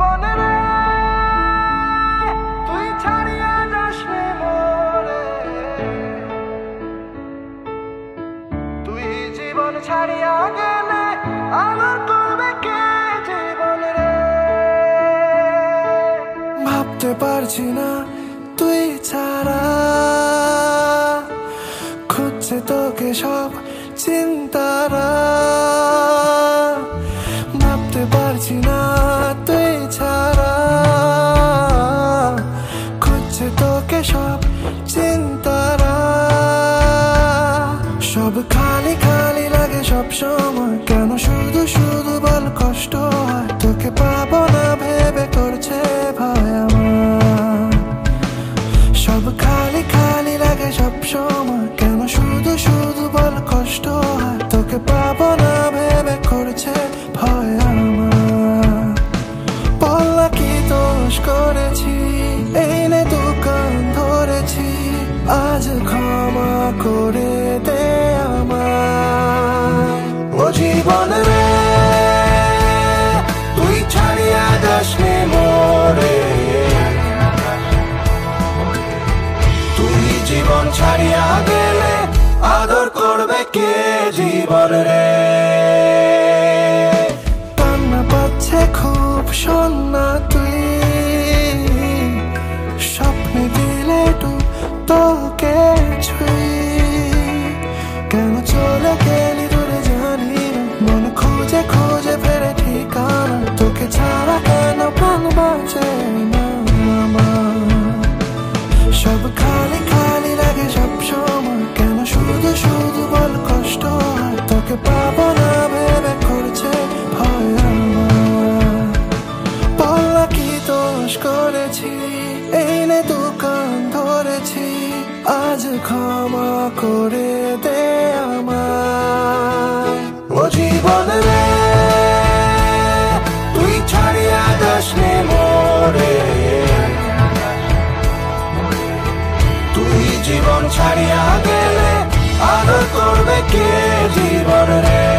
জীবন রে তুই ছাড়িয়া যাস রে মোরে, তুই জীবন ছাড়িয়া গেলে আমার করবে কে জীবন রে। ভাবতে পারছি না তুই ছাড়া, খুঁজছে তোকে সব চিন্তারা। ভাবতে পারছি না তুই ছাড়া, খুঁজছে তোকে সব চিন্তারা। সব খালি খালি লাগে সব সময়, কেন শুধু শুধু বল কষ্ট হয়। তোকে পাবো না ভেবে করছে ভয় আমার। সব খালি খালি লাগে সব সময়, কেন শুধু শুধু বল কষ্ট হয়। তোকে পাবো না ভেবে করছে ভয় আমার। বললা কি দোষ করেছি, এই নে দোকান ধরেছি, আজ ক্ষমা করে দে আমায়। ও জীবন রে তুই ছাড়িয়া যাস রে মোরে, তুই জীবন ছাড়িয়া গেলে আদর করবে কে জীবন রে। কান্না পাচ্ছে খুব শোন না তুই, স্বপ্নে দিলে ডুব তোকে ছুঁই। কেন চলে গেলি দূরে জানি না, মন খুঁজে খুঁজে ফেরে ঠিকানা। তোকে ছাড়া কেন প্রাণ বাঁচে না আমার। সব খালি খালি লাগে সব সময়, কেন শুধু শুধু বল কষ্ট হয়। তোকে পাবো না ভেবে করছে ভয় আমার। বললা কি দোষ করেছি, এই নে দোকান ধরেছি, আজ ক্ষমা করে দে আমায়। ও জীবন রে তুই ছাড়িয়া যাস রে মোরে, তুই জীবন ছাড়িয়া গেলে আদর করবে কে জীবন রে।